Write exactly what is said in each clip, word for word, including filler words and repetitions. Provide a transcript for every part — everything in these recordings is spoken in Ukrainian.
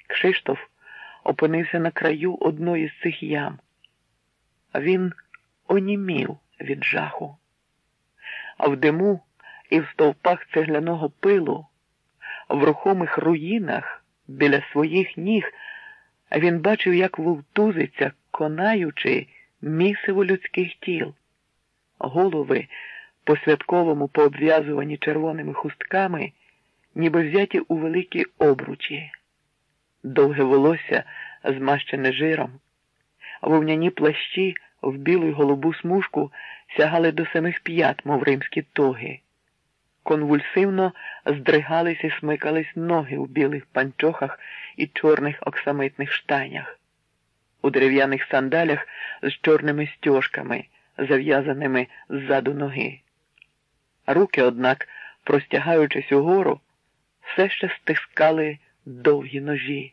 Кшиштоф опинився на краю одної з цих ям. Він онімів від жаху. А в диму і в стовпах цегляного пилу, в рухомих руїнах біля своїх ніг він бачив, як вовтузиться, конаючи, місиво людських тіл. Голови, по-святковому пообв'язувані червоними хустками, ніби взяті у великі обручі. Довге волосся, змащене жиром, вовняні плащі в білу й голубу смужку сягали до самих п'ят, мов римські тоги. Конвульсивно здригались і смикались ноги у білих панчохах і чорних оксамитних штанях, у дерев'яних сандалях з чорними стьожками, зав'язаними ззаду ноги. Руки, однак, простягаючись угору, все ще стискали довгі ножі.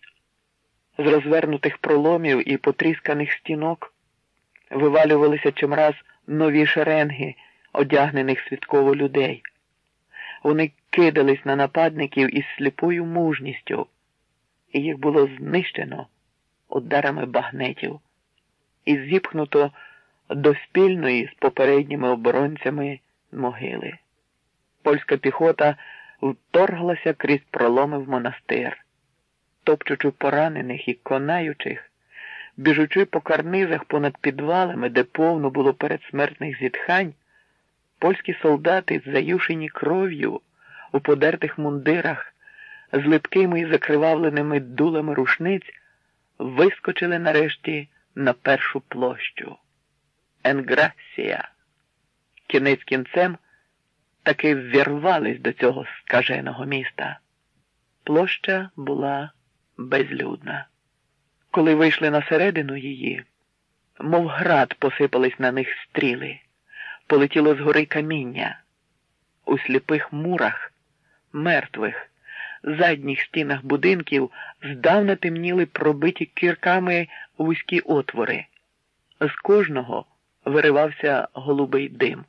З розвернутих проломів і потрісканих стінок вивалювалися чимраз нові шеренги одягнених святково людей. Вони кидались на нападників із сліпою мужністю, і їх було знищено ударами багнетів і зіпхнуто до спільної з попередніми оборонцями могили. Польська піхота вторглася крізь проломи в монастир, топчучи поранених і конаючих, біжучи по карнизах понад підвалами, де повно було передсмертних зітхань, польські солдати, заюшені кров'ю, у подертих мундирах, з липкими і закривавленими дулами рушниць, вискочили нарешті на першу площу. Енграсія. Кінець кінцем таки ввірвались до цього скаженого міста. Площа була безлюдна. Коли вийшли на середину її, мов град посипались на них стріли, полетіло згори каміння. У сліпих мурах, мертвих, задніх стінах будинків здавна темніли пробиті кірками вузькі отвори. З кожного виривався голубий дим.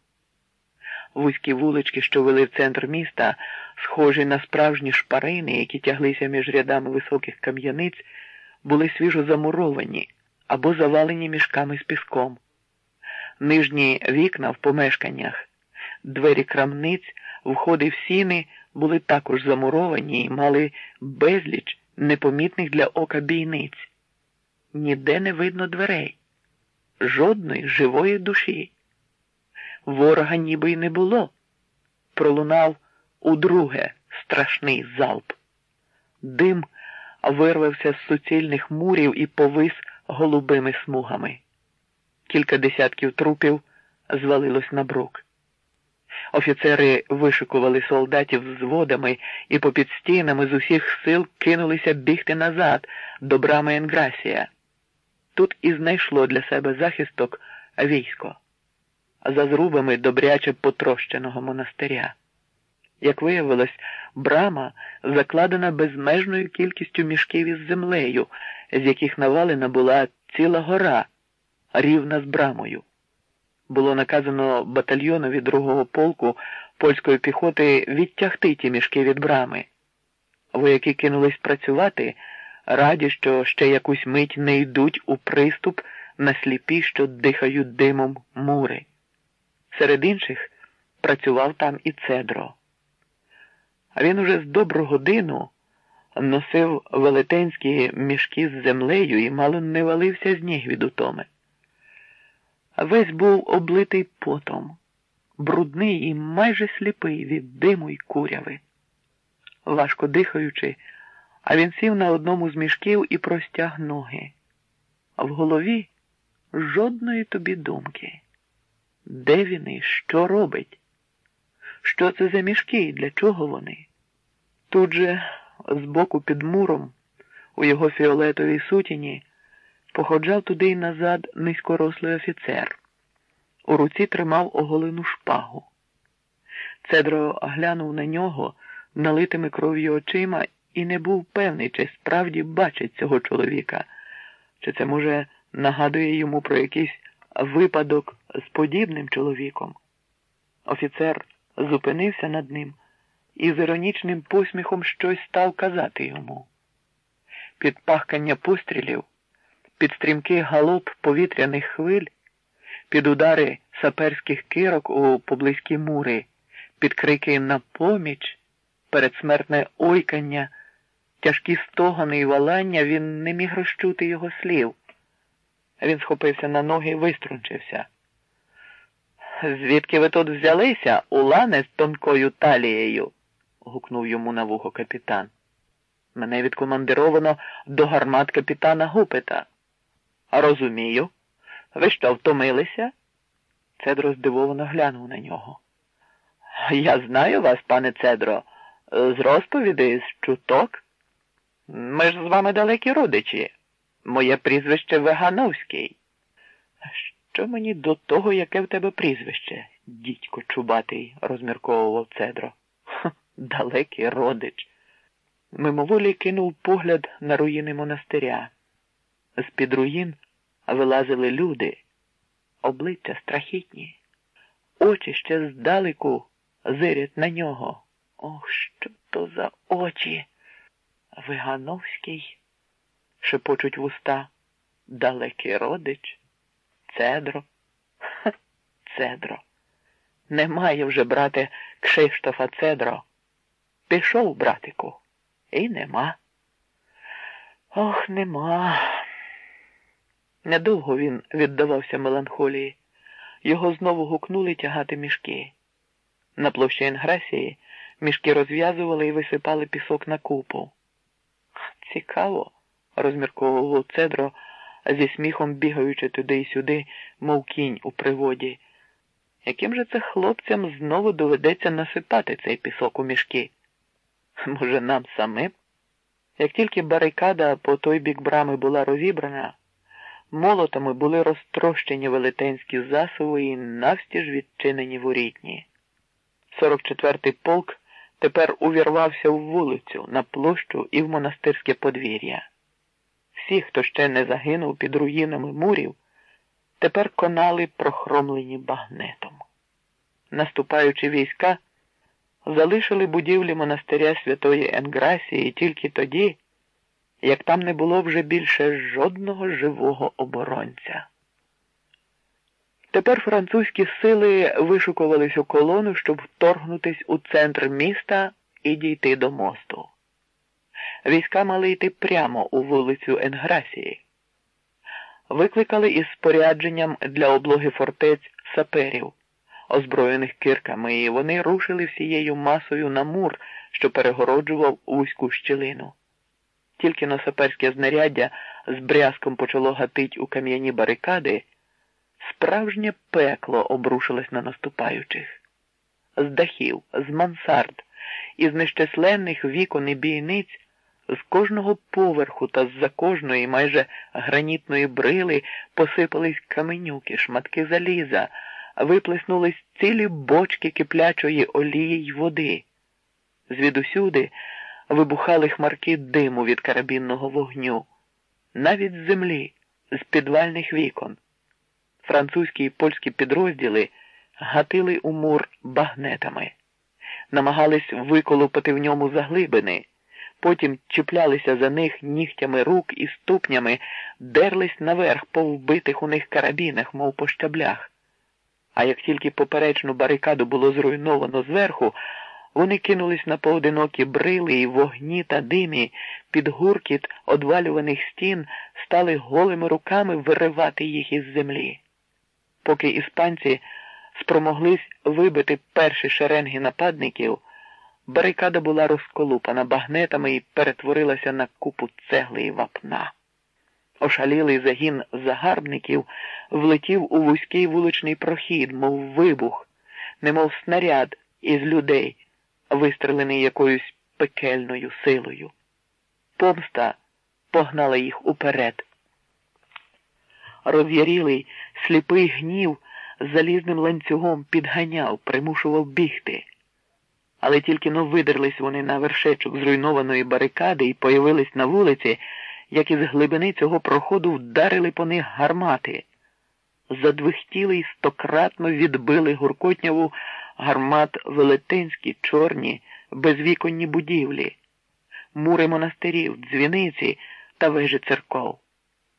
Вузькі вулички, що вели в центр міста, схожі на справжні шпарини, які тяглися між рядами високих кам'яниць, були свіжо замуровані або завалені мішками з піском. Нижні вікна в помешканнях, двері крамниць, входи в сіни були також замуровані і мали безліч непомітних для ока бійниць. Ніде не видно дверей, жодної живої душі. Ворога ніби й не було. Пролунав удруге страшний залп. Дим вирвався з суцільних мурів і повис голубими смугами. Кілька десятків трупів звалилось на брук. Офіцери вишикували солдатів з водами і попід стінами з усіх сил кинулися бігти назад до брами Енграсія. Тут і знайшло для себе захисток військо, за зрубами добряче потрощеного монастиря. Як виявилось, брама закладена безмежною кількістю мішків із землею, з яких навалена була ціла гора, рівна з брамою. Було наказано батальйонові другого полку польської піхоти відтягти ті мішки від брами. Вояки кинулись працювати, раді, що ще якусь мить не йдуть у приступ на сліпі, що дихають димом мури. Серед інших працював там і Цедро. А він уже з добру годину носив велетенські мішки з землею і мало не валився з ніг від утоми. Весь був облитий потом, брудний і майже сліпий від диму й куряви. Важко дихаючи, а він сів на одному з мішків і простяг ноги. А в голові жодної тобі думки. Де він і що робить? Що це за мішки і для чого вони? Тут же, збоку під муром, у його фіолетовій сутіні, походжав туди й назад низькорослий офіцер. У руці тримав оголену шпагу. Цедро глянув на нього налитими кров'ю очима і не був певний, чи справді бачить цього чоловіка, чи це, може, нагадує йому про якийсь випадок з подібним чоловіком. Офіцер зупинився над ним і з іронічним посміхом щось став казати йому. під пахкання пострілів, під стрімкий галоп повітряних хвиль, під удари саперських кирок у поблизькі мури, під крики «на поміч», передсмертне ойкання, тяжкі стогони і валання, він не міг розчути його слів. Він схопився на ноги і виструнчився. «Звідки ви тут взялися, улане з тонкою талією?» – гукнув йому на вухо капітан. «Мене відкомандировано до гармат капітана Гупета». «Розумію. Ви що, втомилися?» Цедро здивовано глянув на нього. «Я знаю вас, пане Цедро, з розповідей, з чуток. Ми ж з вами далекі родичі. Моє прізвище Вегановський». «Що мені до того, яке в тебе прізвище, дідько чубатий», – розмірковував Цедро. «Ха, далекий родич». Мимоволі кинув погляд на руїни монастиря. З-під руїн вилазили люди, обличчя страхітні. Очі ще здалеку зирять на нього. Ох, що то за очі! Вегановський, шепочуть вуста, далекий родич, Цедро. Ха, Цедро. Немає вже, брате, Кшиштофа Цедро. Пішов, братику, і нема. Ох, нема. Недовго він віддавався меланхолії. Його знову гукнули тягати мішки. На площі Енграсії мішки розв'язували і висипали пісок на купу. «Цікаво», – розмірковував Цедро, зі сміхом бігаючи туди й сюди, мов кінь у приводі. «Яким же це хлопцям знову доведеться насипати цей пісок у мішки? Може, нам самим?» Як тільки барикада по той бік брами була розібрана, молотами були розтрощені велетенські засуви і навстіж відчинені ворітні. сорок четвертий полк тепер увірвався в вулицю, на площу і в монастирське подвір'я. Всі, хто ще не загинув під руїнами мурів, тепер конали прохромлені багнетом. Наступаючі війська залишили будівлі монастиря Святої Енграсії тільки тоді, як там не було вже більше жодного живого оборонця. Тепер французькі сили вишукувались у колону, щоб вторгнутись у центр міста і дійти до мосту. Війська мали йти прямо у вулицю Енграсії. Викликали із спорядженням для облоги фортець саперів, озброєних кирками, і вони рушили всією масою на мур, що перегороджував вузьку щілину. Тільки на саперське знаряддя з брязком почало гатить у кам'яні барикади, справжнє пекло обрушилось на наступаючих. З дахів, з мансард, із нещисленних вікон і бійниць, з кожного поверху та з-за кожної майже гранітної брили посипались каменюки, шматки заліза, виплеснулись цілі бочки киплячої олії й води. Звідусюди вибухали хмарки диму від карабінного вогню, навіть з землі, з підвальних вікон. Французькі і польські підрозділи гатили у мур багнетами, намагались виколупати в ньому заглибини, потім чіплялися за них нігтями рук і ступнями, дерлись наверх по вбитих у них карабінах, мов по щаблях. А як тільки поперечну барикаду було зруйновано зверху, вони кинулись на поодинокі брили і вогні та димі, під гуркіт одвалюваних стін стали голими руками виривати їх із землі. Поки іспанці спромоглись вибити перші шеренги нападників, барикада була розколупана багнетами і перетворилася на купу цегли і вапна. Ошалілий загін загарбників влетів у вузький вуличний прохід, мов вибух, немов снаряд із людей, вистрелений якоюсь пекельною силою. Помста погнала їх уперед. Роз'ярілий, сліпий гнів залізним ланцюгом підганяв, примушував бігти. Але тільки но видерлись вони на вершечок зруйнованої барикади і появились на вулиці, як із глибини цього проходу вдарили по них гармати. Задвихтіли й стократно відбили гуркотняву гармат велетенські, чорні, безвіконні будівлі. Мури монастирів, дзвіниці та вежі церков.